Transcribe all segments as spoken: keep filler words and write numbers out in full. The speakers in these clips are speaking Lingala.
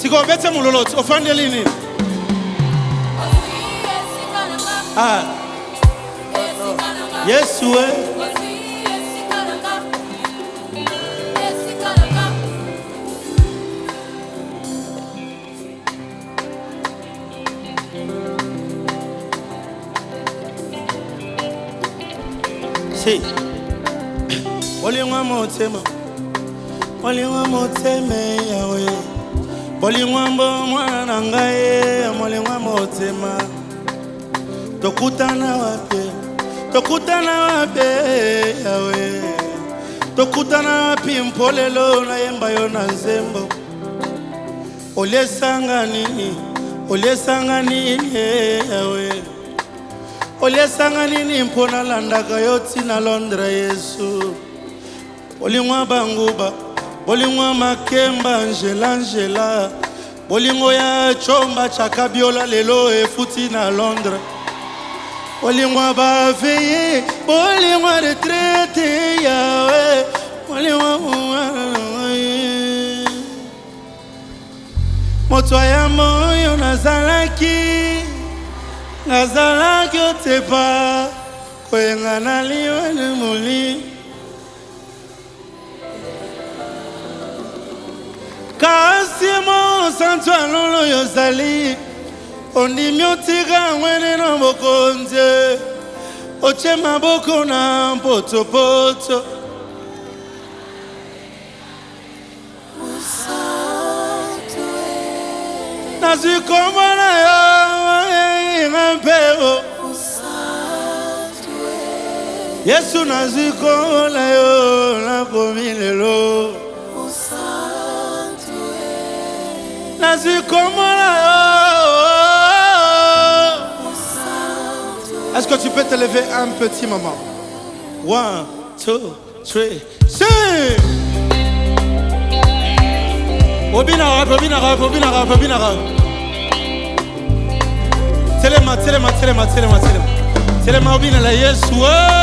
Siko bete mulolot. Ofandeli nini? Ah. Yes, we. See. Bolingwa motema. Bolingwa motema yawe. Bolingwa mwana ngai, bolingwa motema. Tokutana wapi? Tokutana wapi yawe? Tokutana wapi mpolelo na yemba yona nzembo? Olesanga nini? Olesanga nini yawe? Olesanga nini mpona landaka yoti na Londres Yesu? Bolingwa banguba, bolingwa makemba Angela Angela. Bolingo ya chomba chakabiola lelo efuti na Londres. Bolingwa baveye, bolingwa retraite yawe, bolingwa mwaye. Moto ya moyo nazalaki, nazalaki otepa, kwenga naliwa ni muli. Kasimo santo alolo yozali, ondi miotiga mwene na mokonze, oche maboko na poto poto. Nazi komo na yo, ngampeo. Yesu nazi komo na yo, na komilelo. Nazi komo na yo. Est-ce que tu peux te lever un petit moment? One, two, three, sing! Obina rap, obina rap, obina rap, obina rap. Telema, telema, telema, telema, telema. Telema obina la Yesu.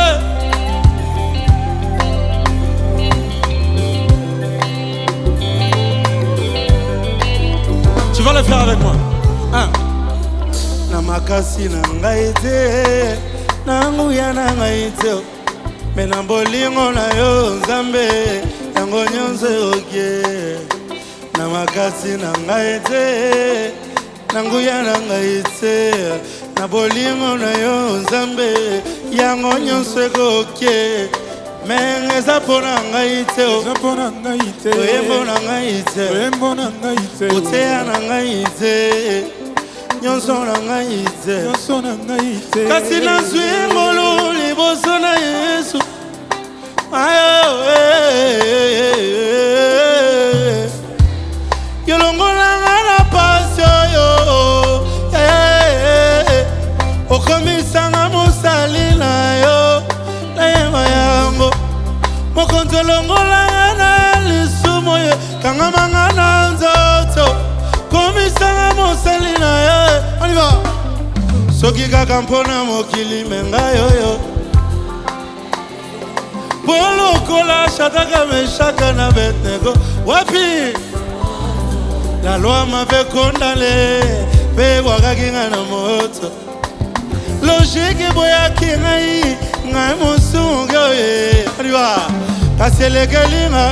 Tu vas le faire avec moi. Un. Namakasi na ngaite, nanguya na ngaite. Menambolingo na yo Nzambe, yango nyonse okie. Namakasi na ngaite, nanguya na ngaite. Nabolingo na yo Nzambe, yango nyonse okie. Menge zapona ngaite, zapona ngaite, oyembo na ngaite, oyembo na ngaite, otea na ngaite. Nyonso na ngaite, nyonso na ngaite. Kasi nazwi ngolo liboso na Yesu. Ayo eh yolongola ngana pasio yo eh okomisanga musali na yo na yema yango mokonzo longola ngana lisumo yo kangama ngana nzoto komisanga musali na yo. On y va. Soki kaka mpona mokili menga yoyo. Polo kola shataka meshaka na betnego. Wapi? La loi m'avait condamné. Pe wakakinga na moto. Logique boya kingai. Ngai monsungo ye. On y va. Kasi elekelinga.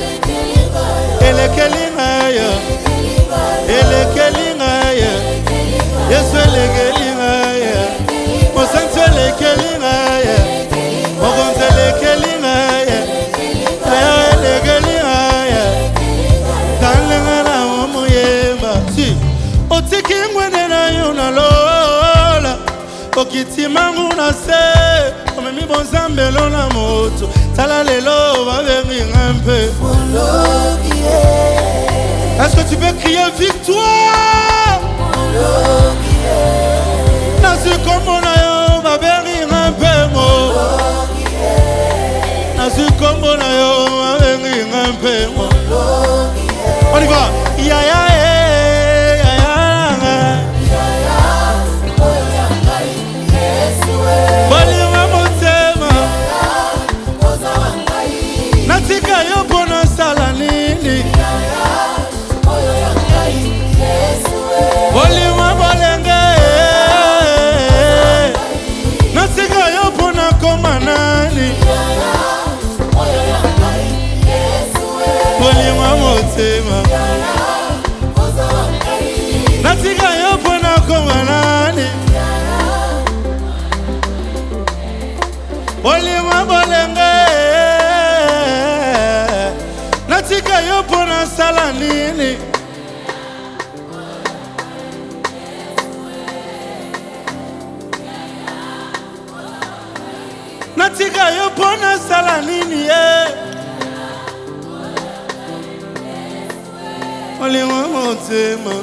Elekelinga yo. Elekelinga yo. Yesu elekelinga yo. Mosantu elekelinga yo. Mokonzo elekelinga yo. Leo elekelinga yo. Talenga na omuyemba. Si otiki ngwene na yo na lola. Okitimangu na se. Omemi bonzambelo na moto. Tala lelo babengi ngampe. Est-ce que tu peux crier victoire? Nazi kombo na yo babengi ngampe mo. Nazi kombo na yo babengi ngampe mo. On y va. Ya ya eh ya ya ya ya. Bolingwa motema. Natika yo pona sala nini? bolingo bolenge natika yo mpo nasala nini natika yo mpo nasala nini ye bolingo motema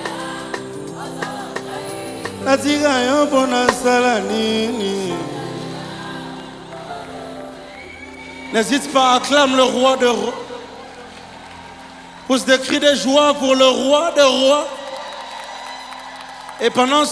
natika yo mpo nasala nini. N'hésite pas, acclame le roi de rois. Pousse des cris de joie pour le roi de rois. Et pendant